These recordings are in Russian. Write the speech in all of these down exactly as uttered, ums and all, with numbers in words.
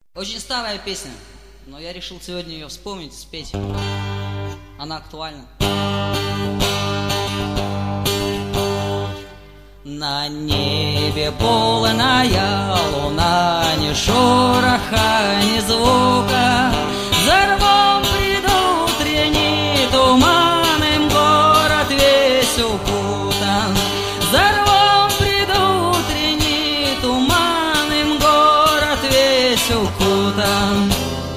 Очень старая песня, но я решил сегодня ее вспомнить, спеть. Она актуальна. На небе полная луна, ни шороха, ни звука. За рвом предутренний туманом город весь укутан. За рвом предутренний туманом город весь укутан.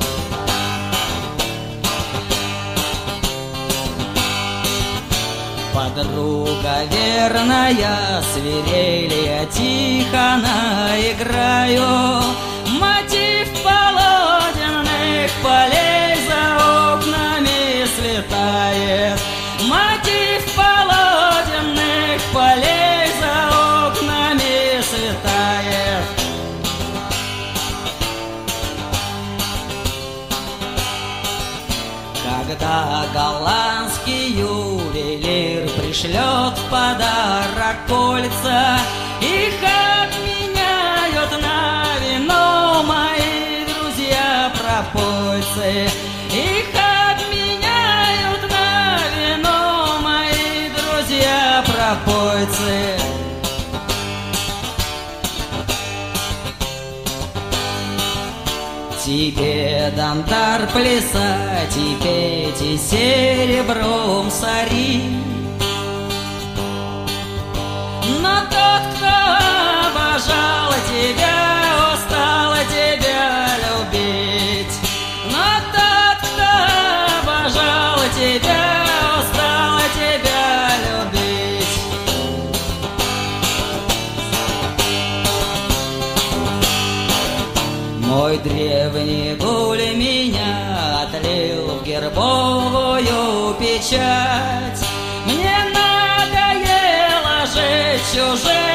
Подруга верная, свирели я тихо наиграю. Мотив полотенных полей за окнами слетает. Мотив полотенных полей за окнами слетает. Когда голландский ювелир пришлет в подарок кольца, их обменяют на вино мои друзья-пропойцы. Их обменяют на вино мои друзья-пропойцы. Тебе дантар плясать и петь, и серебром сорить. Но тот, кто обожал тебя, устал тебя любить. Но тот, кто обожал тебя, устал тебя любить. Мой древний гуль меня отлил в гербовую печать. Мне надоело жить чужим.